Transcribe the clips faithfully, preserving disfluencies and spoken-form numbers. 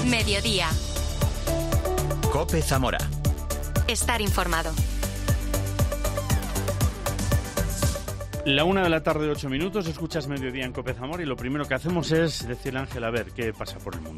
Mediodía. COPE Zamora. Estar informado. La una de la tarde, ocho minutos, escuchas Mediodía en COPE Zamora y lo primero que hacemos es decirle a Ángel a ver qué pasa por el mundo.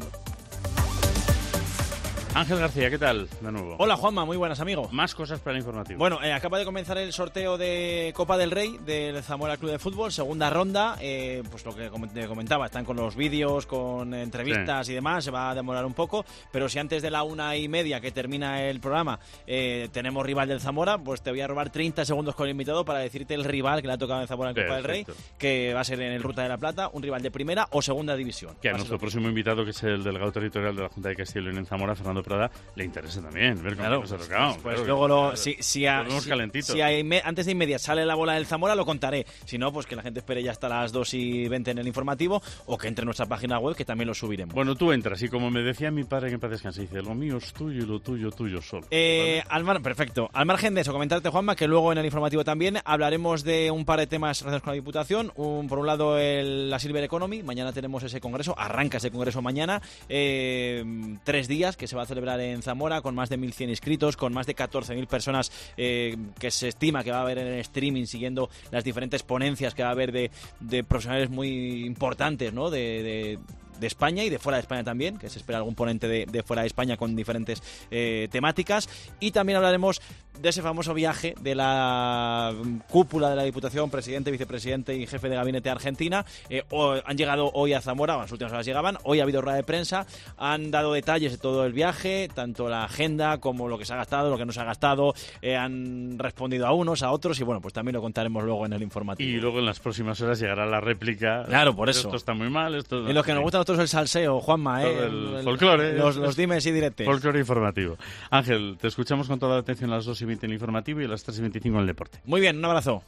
Ángel García, ¿qué tal? De nuevo. Hola Juanma, muy buenas, amigo. Más cosas para el informativo. Bueno, eh, acaba de comenzar el sorteo de Copa del Rey del Zamora Club de Fútbol, segunda ronda. Eh, pues lo que comentaba, están con los vídeos, con entrevistas sí. y demás, se va a demorar un poco, pero si antes de la una y media que termina el programa eh, tenemos rival del Zamora, pues te voy a robar treinta segundos con el invitado para decirte el rival que le ha tocado en Zamora en Copa Perfecto. del Rey, que va a ser en el Ruta de la Plata, un rival de primera o segunda división. Que a nuestro próximo invitado, que es el delegado territorial de la Junta de Castilla y León en Zamora, Fernando Prada, le interesa también ver cómo claro, se ha tocado. Pues claro, luego, claro, lo, si, si, a, si, si a, antes de inmedia sale la bola del Zamora, lo contaré. Si no, pues que la gente espere ya hasta las dos y veinte en el informativo o que entre en nuestra página web, que también lo subiremos. Bueno, tú entras y como me decía mi padre que en paz descanse, dice, lo mío es tuyo y lo tuyo, tuyo solo. Eh, ¿vale? al mar, perfecto. Al margen de eso, comentarte, Juanma, que luego en el informativo también hablaremos de un par de temas relacionados con la Diputación. Un, por un lado, el, la Silver Economy. Mañana tenemos ese congreso. Arranca ese congreso mañana. Eh, tres días que se va a celebrar en Zamora con más de mil cien inscritos, con más de catorce mil personas eh, que se estima que va a haber en el streaming, siguiendo las diferentes ponencias que va a haber de, de profesionales muy importantes, ¿no? de, de de España y de fuera de España también, que se espera algún ponente de, de fuera de España con diferentes eh, temáticas. Y también hablaremos de ese famoso viaje de la cúpula de la Diputación, presidente, vicepresidente y jefe de gabinete de Argentina. Eh, o, han llegado hoy a Zamora, en las últimas horas llegaban, hoy ha habido rueda de prensa, han dado detalles de todo el viaje, tanto la agenda como lo que se ha gastado, lo que no se ha gastado, eh, han respondido a unos, a otros, y bueno, pues también lo contaremos luego en el informativo. Y luego en las próximas horas llegará la réplica. Claro, por eso. Esto está muy mal, esto... En lo que nos gusta el salseo, Juanma, ¿eh? El, el folclore. Los, los dimes y diretes. Folclore informativo. Ángel, te escuchamos con toda la atención a las dos y veinte en el informativo y a las tres y veinticinco en el deporte. Muy bien, un abrazo.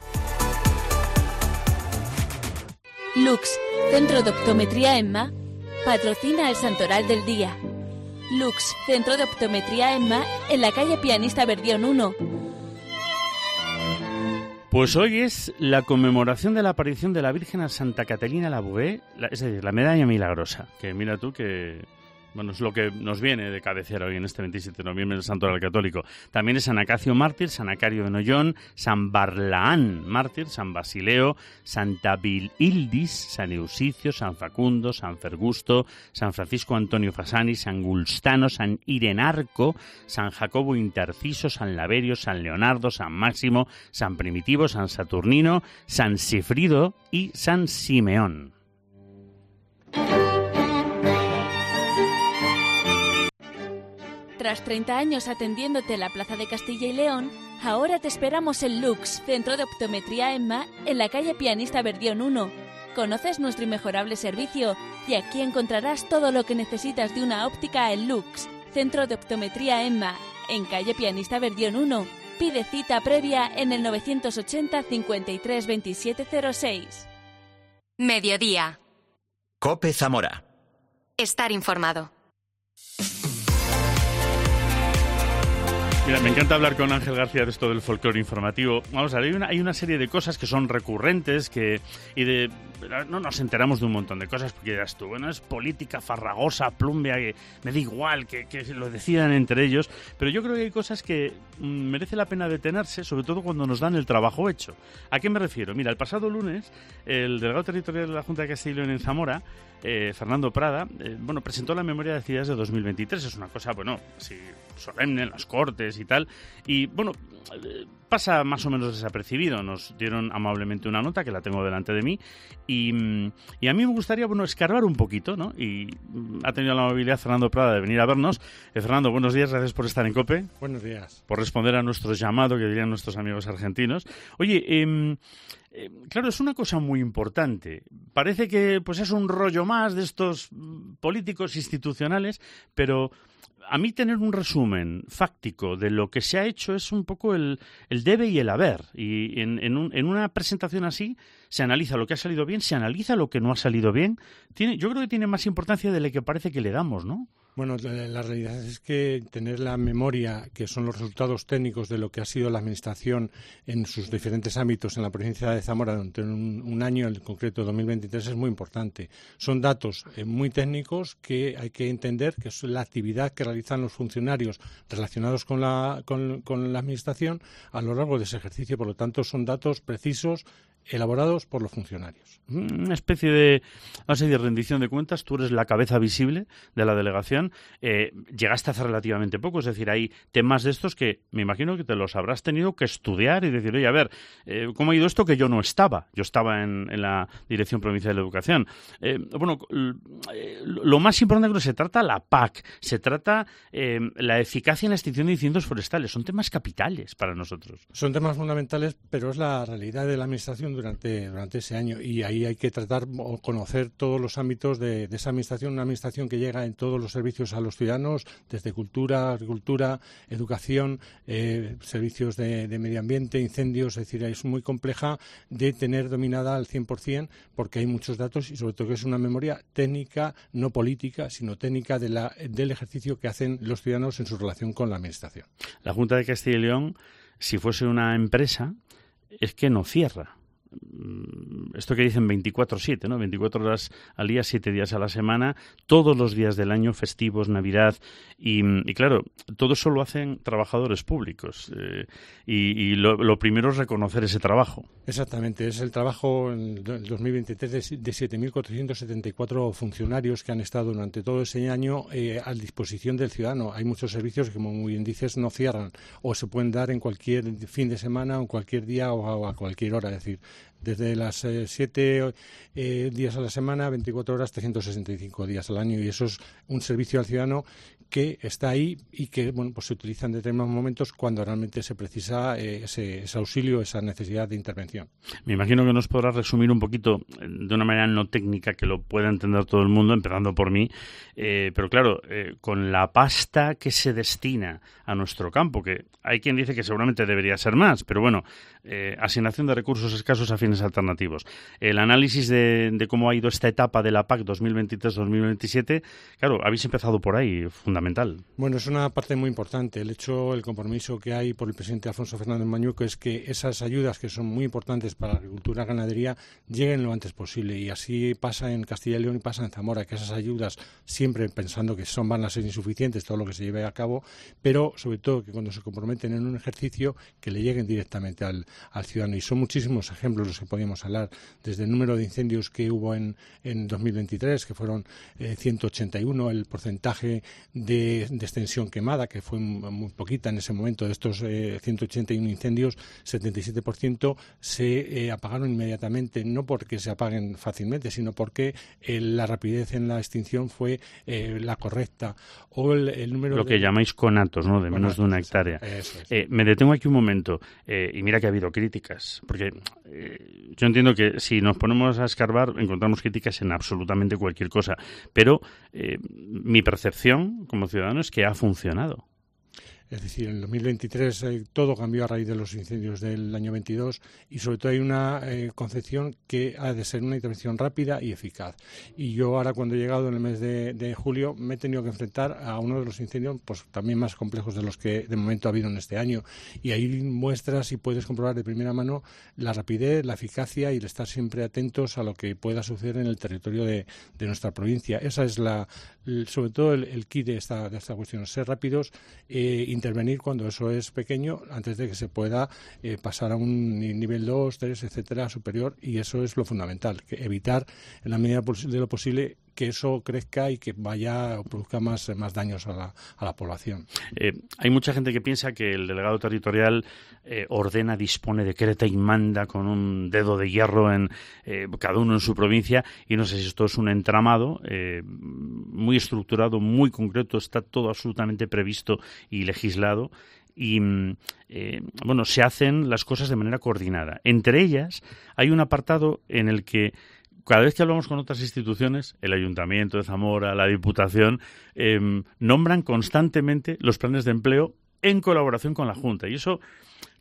Lux, Centro de Optometría EMMA, patrocina el Santoral del Día. Lux, Centro de Optometría EMMA, en la calle Pianista Verdión uno. Pues hoy es la conmemoración de la aparición de la Virgen a Santa Catalina Laboulaye, es decir, la medalla milagrosa, que mira tú que... Bueno, es lo que nos viene de cabecera hoy en este veintisiete de noviembre del Santoral Católico. También es San Acacio Mártir, San Acario de Nollón, San Barlaán Mártir, San Basileo, Santa Vilhildis, San Eusicio, San Facundo, San Fergusto, San Francisco Antonio Fasani, San Gulstano, San Irenarco, San Jacobo Interciso, San Laverio, San Leonardo, San Máximo, San Primitivo, San Saturnino, San Sifrido y San Simeón. Tras treinta años atendiéndote en la Plaza de Castilla y León, ahora te esperamos en Lux, Centro de Optometría EMMA, en la calle Pianista Verdión uno. Conoces nuestro inmejorable servicio y aquí encontrarás todo lo que necesitas de una óptica en Lux, Centro de Optometría EMMA, en calle Pianista Verdión uno. Pide cita previa en el novecientos ochenta, cincuenta y tres, veintisiete cero seis. Mediodía. COPE Zamora. Estar informado. Mira, me encanta hablar con Ángel García de esto del folclore informativo. Vamos a ver, hay una, hay una serie de cosas que son recurrentes que y de no nos enteramos de un montón de cosas porque dirás tú, bueno, es política farragosa, plumbea, que me da igual, que, que lo decidan entre ellos, pero yo creo que hay cosas que mm, merece la pena detenerse, sobre todo cuando nos dan el trabajo hecho. ¿A qué me refiero? Mira, el pasado lunes, el delegado territorial de la Junta de Castilla y León en Zamora, eh, Fernando Prada, eh, bueno, presentó la memoria de actividades de dos mil veintitrés. Es una cosa, bueno, así solemne en las Cortes y tal, y bueno, eh, pasa más o menos desapercibido. Nos dieron amablemente una nota, que la tengo delante de mí, y, y a mí me gustaría, bueno, escarbar un poquito, ¿no? Y ha tenido la amabilidad Fernando Prada de venir a vernos. Eh, Fernando, buenos días, gracias por estar en COPE. Buenos días. Por responder a nuestro llamado, que dirían nuestros amigos argentinos. Oye, eh, eh, claro, es una cosa muy importante. Parece que pues es un rollo más de estos políticos institucionales, pero a mí tener un resumen fáctico de lo que se ha hecho es un poco el, el debe y el haber. Y en, en, un, en una presentación así se analiza lo que ha salido bien, se analiza lo que no ha salido bien. Tiene, yo creo que tiene más importancia de la que parece que le damos, ¿no? Bueno, la realidad es que tener la memoria, que son los resultados técnicos de lo que ha sido la Administración en sus diferentes ámbitos en la provincia de Zamora durante un, un año, en concreto dos mil veintitrés, es muy importante. Son datos eh, muy técnicos que hay que entender que es la actividad que realizan los funcionarios relacionados con la, con, con la Administración a lo largo de ese ejercicio. Por lo tanto, son datos precisos, elaborados por los funcionarios. Una especie de, vamos a decir, rendición de cuentas. Tú eres la cabeza visible de la delegación. Eh, llegaste hace relativamente poco, es decir, hay temas de estos que me imagino que te los habrás tenido que estudiar y decir, oye, a ver, eh, ¿cómo ha ido esto que yo no estaba? Yo estaba en, en la Dirección Provincial de Educación. Eh, bueno, lo más importante que se trata la P A C, se trata eh, la eficacia en la extinción de incendios forestales. Son temas capitales para nosotros. Son temas fundamentales, pero es la realidad de la Administración durante, durante ese año, y ahí hay que tratar o conocer todos los ámbitos de, de esa administración, una administración que llega en todos los servicios a los ciudadanos, desde cultura, agricultura, educación, eh, servicios de, de medio ambiente, incendios, es decir, es muy compleja de tener dominada al cien por cien porque hay muchos datos y sobre todo que es una memoria técnica, no política, sino técnica de la, del ejercicio que hacen los ciudadanos en su relación con la administración. La Junta de Castilla y León, si fuese una empresa, es que no cierra. Esto que dicen veinticuatro siete, ¿no? veinticuatro horas al día, siete días a la semana, todos los días del año, festivos, Navidad, y, y claro, todo eso lo hacen trabajadores públicos, eh, y, y lo, lo primero es reconocer ese trabajo. Exactamente, es el trabajo en el dos mil veintitrés de, de siete mil cuatrocientos setenta y cuatro funcionarios que han estado durante todo ese año eh, a disposición del ciudadano. Hay muchos servicios que, como muy bien dices, no cierran o se pueden dar en cualquier fin de semana o en cualquier día o a, o a cualquier hora, es decir, desde las eh, siete eh, días a la semana, veinticuatro horas, trescientos sesenta y cinco días al año, y eso es un servicio al ciudadano que está ahí y que, bueno, pues se utiliza en determinados momentos cuando realmente se precisa eh, ese, ese auxilio, esa necesidad de intervención. Me imagino que nos podrás resumir un poquito de una manera no técnica que lo pueda entender todo el mundo, empezando por mí, eh, pero claro, eh, con la pasta que se destina a nuestro campo, que hay quien dice que seguramente debería ser más, pero bueno, eh, asignación de recursos escasos a fines alternativos. El análisis de, de cómo ha ido esta etapa de la P A C dos mil veintitrés dos mil veintisiete, claro, habéis empezado por ahí, fundamental. Bueno, es una parte muy importante. El hecho, el compromiso que hay por el presidente Alfonso Fernández Mañueco es que esas ayudas, que son muy importantes para la agricultura y ganadería, lleguen lo antes posible, y así pasa en Castilla y León y pasa en Zamora, que esas ayudas, siempre pensando que son van a ser insuficientes todo lo que se lleve a cabo, pero sobre todo que cuando se comprometen en un ejercicio, que le lleguen directamente al, al ciudadano. Y son muchísimos ejemplos los que podíamos hablar, desde el número de incendios que hubo en, en dos mil veintitrés, que fueron eh, ciento ochenta y uno, el porcentaje de, de extensión quemada, que fue muy poquita en ese momento, de estos eh, ciento ochenta y uno incendios, setenta y siete por ciento se eh, apagaron inmediatamente, no porque se apaguen fácilmente, sino porque eh, la rapidez en la extinción fue eh, la correcta. O el, el número Lo de... que llamáis conatos, ¿no? De menos conatos, de una hectárea. Eso es. Eh, me detengo aquí un momento, eh, y mira que ha habido críticas, porque eh, yo entiendo que si nos ponemos a escarbar encontramos críticas en absolutamente cualquier cosa, pero eh, mi percepción como ciudadano es que ha funcionado. Es decir, en el dos mil veintitrés eh, todo cambió a raíz de los incendios del año veintidós, y sobre todo hay una eh, concepción que ha de ser una intervención rápida y eficaz. Y yo ahora, cuando he llegado en el mes de, de julio, me he tenido que enfrentar a uno de los incendios pues también más complejos de los que de momento ha habido en este año. Y ahí muestras y puedes comprobar de primera mano la rapidez, la eficacia y el estar siempre atentos a lo que pueda suceder en el territorio de, de nuestra provincia. Esa es la, sobre todo el, el key de esta, de esta cuestión, ser rápidos, eh, intervenir cuando eso es pequeño antes de que se pueda eh, pasar a un nivel dos, tres, etcétera, superior, y eso es lo fundamental, que evitar en la medida de lo posible que eso crezca y que vaya o produzca más, más daños a la, a la población. Eh, hay mucha gente que piensa que el delegado territorial eh, ordena, dispone, decreta y manda con un dedo de hierro en eh, cada uno en su provincia, y no sé si esto es un entramado eh, muy estructurado, muy concreto, está todo absolutamente previsto y legislado. Y, eh, bueno, se hacen las cosas de manera coordinada. Entre ellas hay un apartado en el que cada vez que hablamos con otras instituciones, el Ayuntamiento de Zamora, la Diputación, eh, nombran constantemente los planes de empleo en colaboración con la Junta. Y eso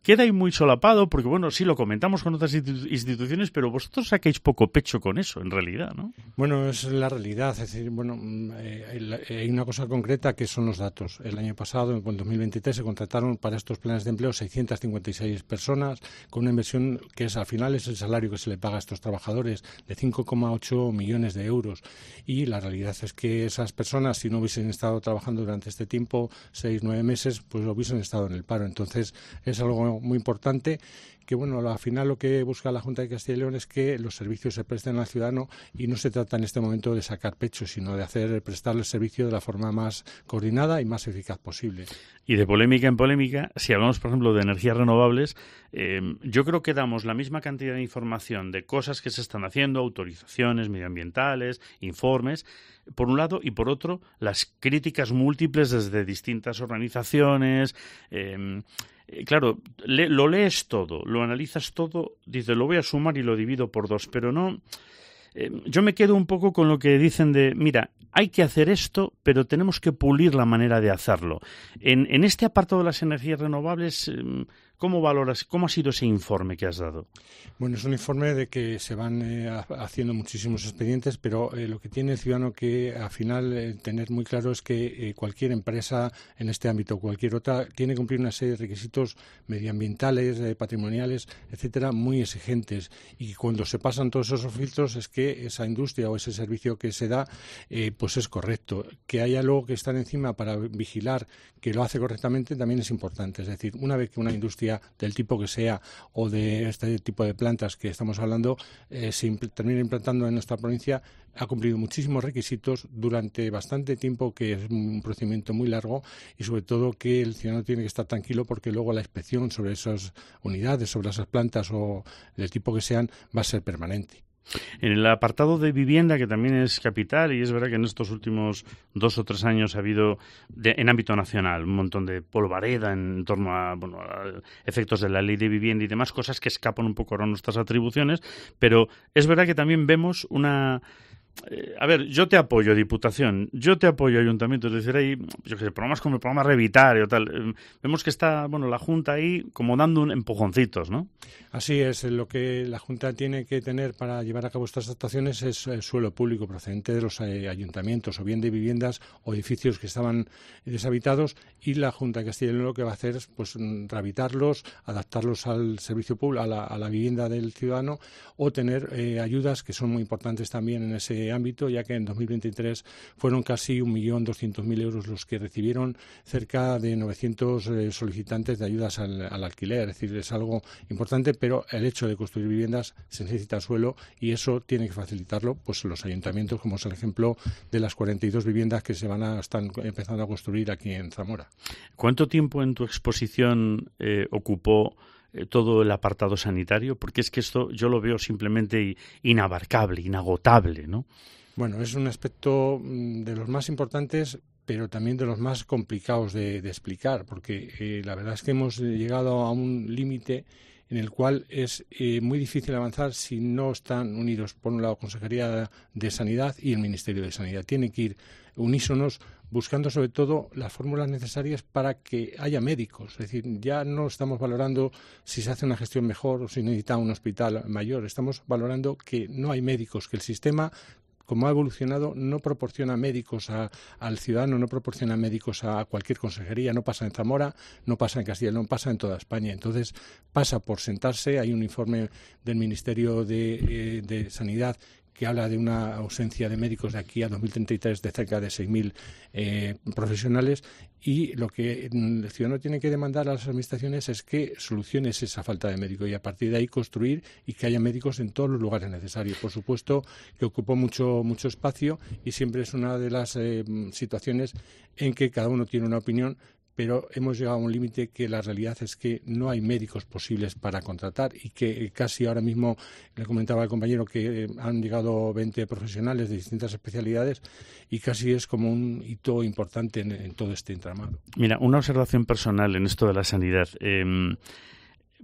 queda ahí muy solapado, porque bueno, sí lo comentamos con otras instituciones, pero vosotros saquéis poco pecho con eso, en realidad, ¿no? Bueno, es la realidad, es decir, bueno, eh, hay una cosa concreta que son los datos. El año pasado, en el dos mil veintitrés, se contrataron para estos planes de empleo seiscientas cincuenta y seis personas, con una inversión que es, al final, es el salario que se le paga a estos trabajadores, de cinco coma ocho millones de euros. Y la realidad es que esas personas, si no hubiesen estado trabajando durante este tiempo, seis, nueve meses, pues hubiesen estado en el paro. Entonces, es algo muy importante que, bueno, al final lo que busca la Junta de Castilla y León es que los servicios se presten al ciudadano, y no se trata en este momento de sacar pecho, sino de hacer prestarle el servicio de la forma más coordinada y más eficaz posible. Y de polémica en polémica, si hablamos, por ejemplo, de energías renovables, eh, yo creo que damos la misma cantidad de información de cosas que se están haciendo, autorizaciones medioambientales, informes, por un lado, y por otro, las críticas múltiples desde distintas organizaciones. Eh, Eh, claro, le, lo lees todo, lo analizas todo, dices, lo voy a sumar y lo divido por dos, pero no... Eh, yo me quedo un poco con lo que dicen de, mira, hay que hacer esto, pero tenemos que pulir la manera de hacerlo. En, en este apartado de las energías renovables, eh, ¿cómo valoras, cómo ha sido ese informe que has dado? Bueno, es un informe de que se van eh, haciendo muchísimos expedientes, pero eh, lo que tiene el ciudadano que al final eh, tener muy claro es que eh, cualquier empresa en este ámbito, cualquier otra, tiene que cumplir una serie de requisitos medioambientales, eh, patrimoniales, etcétera, muy exigentes. Y cuando se pasan todos esos filtros es que esa industria o ese servicio que se da, eh, pues es correcto. Que haya luego que estar encima para vigilar que lo hace correctamente también es importante. Es decir, una vez que una industria del tipo que sea o de este tipo de plantas que estamos hablando eh, se impl- termina implantando en nuestra provincia, ha cumplido muchísimos requisitos durante bastante tiempo, que es un procedimiento muy largo, y sobre todo que el ciudadano tiene que estar tranquilo porque luego la inspección sobre esas unidades, sobre esas plantas o del tipo que sean, va a ser permanente. En el apartado de vivienda, que también es capital, y es verdad que en estos últimos dos o tres años ha habido, de, en ámbito nacional, un montón de polvareda en torno a, bueno, a efectos de la ley de vivienda y demás, cosas que escapan un poco a nuestras atribuciones, pero es verdad que también vemos una... Eh, a ver, yo te apoyo, Diputación, yo te apoyo, Ayuntamiento, es decir, hay, yo qué sé, programas como el programa Revitar o tal, eh, vemos que está, bueno, la Junta ahí como dando un empujoncitos, ¿no? Así es, lo que la Junta tiene que tener para llevar a cabo estas actuaciones es el suelo público procedente de los eh, ayuntamientos, o bien de viviendas o edificios que estaban deshabitados, y la Junta de Castilla y León lo que va a hacer es, pues, rehabilitarlos, adaptarlos al servicio público, a la, a la vivienda del ciudadano, o tener eh, ayudas que son muy importantes también en ese ámbito, ya que en dos mil veintitrés fueron casi un millón doscientos mil euros los que recibieron cerca de novecientos eh, solicitantes de ayudas al, al alquiler. Es decir, es algo importante, pero el hecho de construir viviendas se necesita suelo, y eso tiene que facilitarlo pues los ayuntamientos, como es el ejemplo de las cuarenta y dos viviendas que se van a están empezando a construir aquí en Zamora. ¿Cuánto tiempo en tu exposición eh, ocupó todo el apartado sanitario? Porque es que esto yo lo veo simplemente inabarcable, inagotable, ¿no? Bueno, es un aspecto de los más importantes, pero también de los más complicados de, de explicar, porque eh, la verdad es que hemos llegado a un límite en el cual es eh, muy difícil avanzar si no están unidos, por un lado, Consejería de Sanidad y el Ministerio de Sanidad. Tienen que ir unísonos, buscando sobre todo las fórmulas necesarias para que haya médicos. Es decir, ya no estamos valorando si se hace una gestión mejor o si necesita un hospital mayor. Estamos valorando que no hay médicos, que el sistema, como ha evolucionado, no proporciona médicos a, al ciudadano, no proporciona médicos a cualquier consejería. No pasa en Zamora, no pasa en Castilla y León, pasa en toda España. Entonces, pasa por sentarse. Hay un informe del Ministerio de, eh, de Sanidad que habla de una ausencia de médicos de aquí a dos mil treinta y tres de cerca de seis mil eh, profesionales, y lo que el ciudadano tiene que demandar a las administraciones es que soluciones esa falta de médicos, y a partir de ahí construir y que haya médicos en todos los lugares necesarios. Por supuesto que ocupó mucho, mucho espacio, y siempre es una de las eh, situaciones en que cada uno tiene una opinión, pero hemos llegado a un límite que la realidad es que no hay médicos posibles para contratar, y que casi ahora mismo, le comentaba al compañero que han llegado veinte profesionales de distintas especialidades, y casi es como un hito importante en, en todo este entramado. Mira, una observación personal en esto de la sanidad. Eh,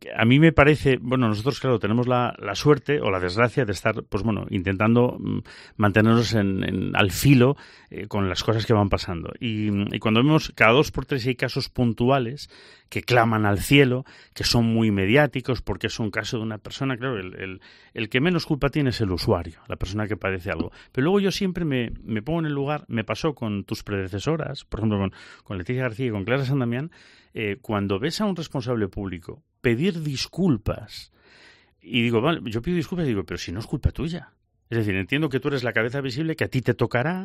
a mí me parece, bueno, nosotros claro tenemos la, la suerte o la desgracia de estar, pues bueno, intentando mm, mantenernos en, en, al filo eh, con las cosas que van pasando. Y, y cuando vemos cada dos por tres hay casos puntuales que claman al cielo, que son muy mediáticos, porque es un caso de una persona, claro, el, el, el que menos culpa tiene es el usuario, la persona que padece algo. Pero luego yo siempre me, me pongo en el lugar, me pasó con tus predecesoras, por ejemplo con, con Leticia García y con Clara San Damián, eh, cuando ves a un responsable público pedir disculpas, y digo, vale, yo pido disculpas y digo, pero si no es culpa tuya. Es decir, entiendo que tú eres la cabeza visible, que a ti te tocará.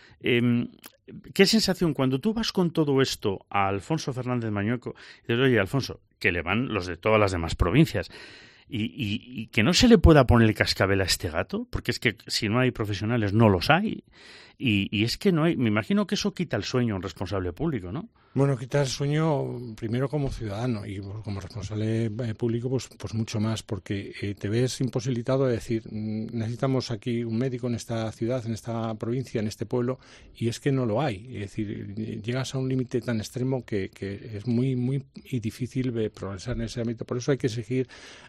Eh, ¿Qué sensación cuando tú vas con todo esto a Alfonso Fernández Mañueco y dices, oye, Alfonso, que le van los de todas las demás provincias, y, y, y que no se le pueda poner el cascabel a este gato? Porque es que si no hay profesionales, no los hay. Y, y es que no hay, me imagino que eso quita el sueño a un responsable público, ¿no? Bueno, quita el sueño primero como ciudadano y como responsable público pues, pues mucho más, porque eh, te ves imposibilitado de decir, necesitamos aquí un médico en esta ciudad, en esta provincia, en este pueblo, y es que no lo hay. Es decir, llegas a un límite tan extremo que, que es muy, muy difícil progresar en ese ámbito. Por eso hay que exigir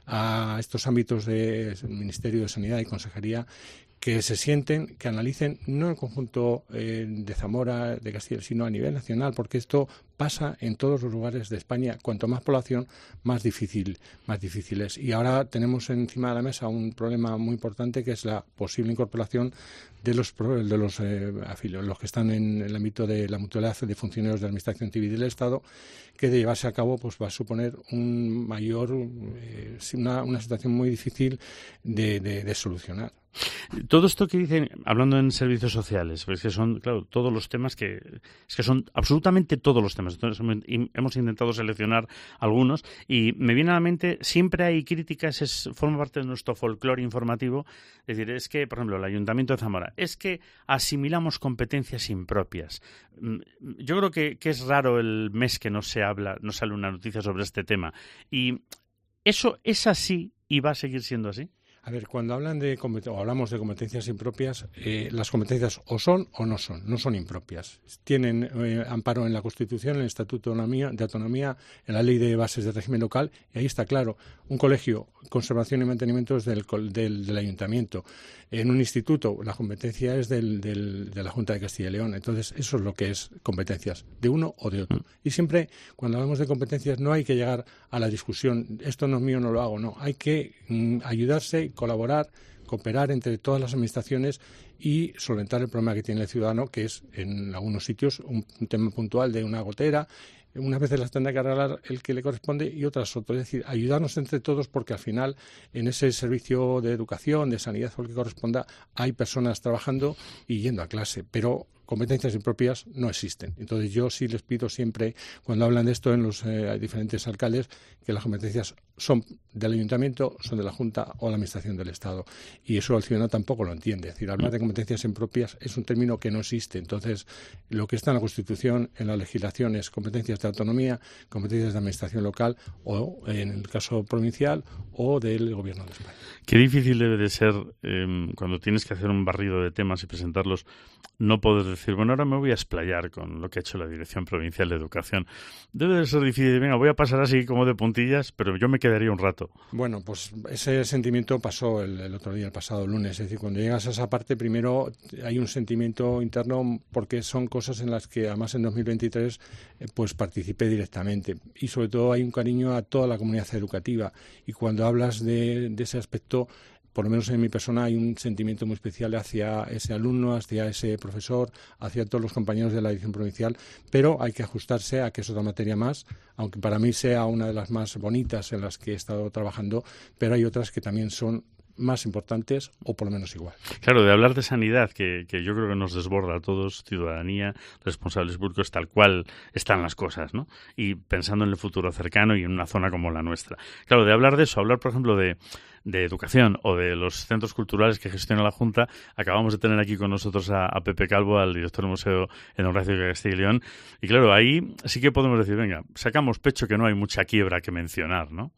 a estos ámbitos del Ministerio de Sanidad y Consejería que se sienten, que analicen no el conjunto eh, de Zamora, de Castilla, sino a nivel nacional, porque esto pasa en todos los lugares de España. Cuanto más población, más difícil, más difícil es. Y ahora tenemos encima de la mesa un problema muy importante, que es la posible incorporación de los de los eh, afiliados, los que están en el ámbito de la mutualidad de funcionarios de la Administración Civil del Estado, que de llevarse a cabo pues va a suponer un mayor eh, una, una situación muy difícil de, de, de solucionar. Todo esto que dicen, hablando en servicios sociales, pues que son, claro, todos los temas que, es que son absolutamente todos los temas. Entonces, hemos intentado seleccionar algunos y me viene a la mente, siempre hay críticas, es, forma parte de nuestro folclore informativo. Es decir, es que, por ejemplo, el Ayuntamiento de Zamora, es que asimilamos competencias impropias. Yo creo que, que es raro el mes que no se habla, no sale una noticia sobre este tema. Y eso es así y va a seguir siendo así. A ver, cuando hablan de o hablamos de competencias impropias, eh, las competencias o son o no son, no son impropias. Tienen eh, amparo en la Constitución, en el Estatuto de Autonomía, de Autonomía, en la Ley de Bases del Régimen Local, y ahí está claro, un colegio, conservación y mantenimiento es del, del, del Ayuntamiento. En un instituto, la competencia es del, del, de la Junta de Castilla y León. Entonces, eso es lo que es competencias, de uno o de otro. Y siempre, cuando hablamos de competencias, no hay que llegar a la discusión, esto no es mío, no lo hago, no. Hay que mm, ayudarse, colaborar, cooperar entre todas las administraciones y solventar el problema que tiene el ciudadano, que es, en algunos sitios, un, un tema puntual de una gotera. Unas veces las tendrá que arreglar el que le corresponde y otras otras. Es decir, ayudarnos entre todos, porque al final en ese servicio de educación, de sanidad o el que corresponda, hay personas trabajando y yendo a clase, pero competencias impropias no existen. Entonces yo sí les pido siempre, cuando hablan de esto en los eh, diferentes alcaldes, que las competencias son del Ayuntamiento, son de la Junta o la Administración del Estado. Y eso el ciudadano tampoco lo entiende. Es decir, hablar de competencias impropias es un término que no existe. Entonces, lo que está en la Constitución, en la legislación, es competencias de autonomía, competencias de administración local o, en el caso provincial, o del Gobierno de España. Qué difícil debe de ser eh, cuando tienes que hacer un barrido de temas y presentarlos, no poder decir, bueno, ahora me voy a explayar con lo que ha hecho la Dirección Provincial de Educación. Debe de ser difícil, venga, voy a pasar así como de puntillas, pero yo me quedaría un rato. Bueno, pues ese sentimiento pasó el, el otro día, el pasado lunes. Es decir, cuando llegas a esa parte, primero hay un sentimiento interno porque son cosas en las que, además, en dos mil veintitrés, eh, pues participé directamente. Y sobre todo hay un cariño a toda la comunidad educativa. Y cuando hablas de, de ese aspecto, por lo menos en mi persona hay un sentimiento muy especial hacia ese alumno, hacia ese profesor, hacia todos los compañeros de la dirección provincial, pero hay que ajustarse a que es otra materia más, aunque para mí sea una de las más bonitas en las que he estado trabajando, pero hay otras que también son más importantes o por lo menos igual. Claro, de hablar de sanidad, que, que yo creo que nos desborda a todos, ciudadanía, responsables públicos, tal cual están las cosas, ¿no? Y pensando en el futuro cercano y en una zona como la nuestra. Claro, de hablar de eso, hablar, por ejemplo, de, de educación o de los centros culturales que gestiona la Junta, acabamos de tener aquí con nosotros a, a Pepe Calvo, al director del Museo Etnográfico de Castilla y León, y claro, ahí sí que podemos decir, venga, sacamos pecho que no hay mucha quiebra que mencionar, ¿no?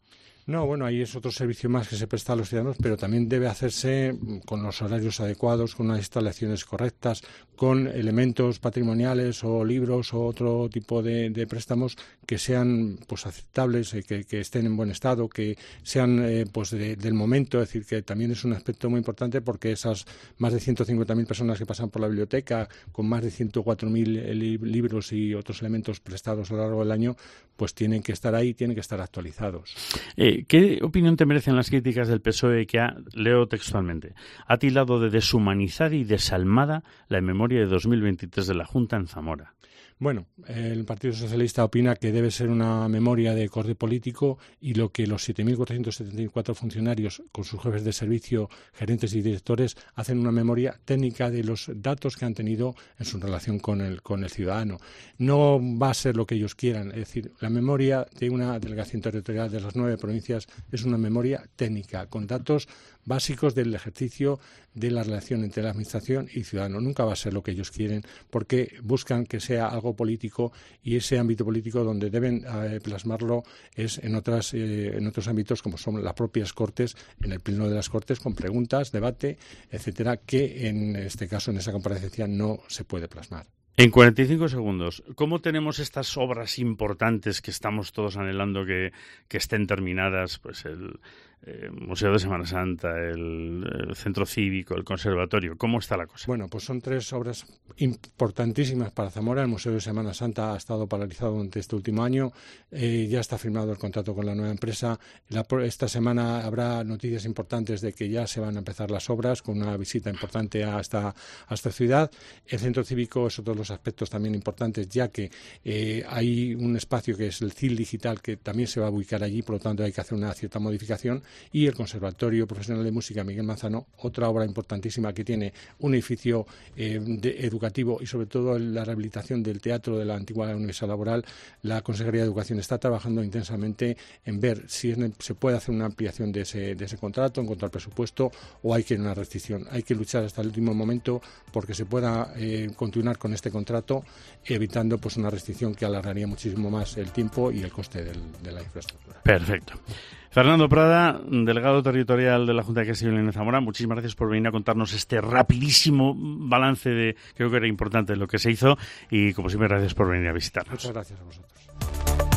No, bueno, ahí es otro servicio más que se presta a los ciudadanos, pero también debe hacerse con los horarios adecuados, con unas instalaciones correctas, con elementos patrimoniales o libros o otro tipo de, de préstamos que sean pues aceptables, eh, que, que estén en buen estado, que sean eh, pues de, del momento. Es decir, que también es un aspecto muy importante porque esas más de ciento cincuenta mil personas que pasan por la biblioteca, con más de ciento cuatro mil li- libros y otros elementos prestados a lo largo del año, pues tienen que estar ahí, tienen que estar actualizados. Eh, ¿Qué opinión te merecen las críticas del P S O E que ha, leo textualmente, ha tildado de deshumanizada y desalmada la memoria de dos mil veintitrés de la Junta en Zamora? Bueno, el Partido Socialista opina que debe ser una memoria de corte político y lo que los siete mil cuatrocientos setenta y cuatro funcionarios con sus jefes de servicio, gerentes y directores hacen una memoria técnica de los datos que han tenido en su relación con el, con el ciudadano. No va a ser lo que ellos quieran, es decir, la memoria de una delegación territorial de las nueve provincias es una memoria técnica con datos básicos del ejercicio de la relación entre la administración y ciudadano. Nunca va a ser lo que ellos quieren porque buscan que sea algo político y ese ámbito político donde deben eh, plasmarlo es en otras eh, en otros ámbitos como son las propias Cortes, en el pleno de las Cortes con preguntas, debate, etcétera, que en este caso en esa comparecencia no se puede plasmar. En cuarenta y cinco segundos, ¿cómo tenemos estas obras importantes que estamos todos anhelando que, que estén terminadas? Pues el eh, Museo de Semana Santa, el, el Centro Cívico, el Conservatorio. ¿Cómo está la cosa? Bueno, pues son tres obras importantísimas para Zamora. El Museo de Semana Santa ha estado paralizado durante este último año. Eh, ya está firmado el contrato con la nueva empresa. La, esta semana habrá noticias importantes de que ya se van a empezar las obras con una visita importante a esta, a esta ciudad. El Centro Cívico es otro de los aspectos también importantes, ya que eh, hay un espacio que es el C I L digital que también se va a ubicar allí, por lo tanto hay que hacer una cierta modificación, y el Conservatorio Profesional de Música Miguel Manzano, otra obra importantísima que tiene un edificio eh, de, educativo y sobre todo la rehabilitación del teatro de la antigua Universidad Laboral. La Consejería de Educación está trabajando intensamente en ver si es, se puede hacer una ampliación de ese, de ese contrato en cuanto al presupuesto o hay que ir a una restricción. Hay que luchar hasta el último momento porque se pueda eh, continuar con este contrato, evitando pues una restricción que alargaría muchísimo más el tiempo y el coste del, de la infraestructura. Perfecto. Fernando Prada, delegado territorial de la Junta de Castilla y León en Zamora, muchísimas gracias por venir a contarnos este rapidísimo balance de, creo que era importante, lo que se hizo, y como siempre gracias por venir a visitarnos. Muchas gracias a vosotros.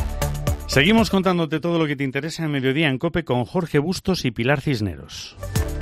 Seguimos contándote todo lo que te interesa en Mediodía en COPE con Jorge Bustos y Pilar Cisneros.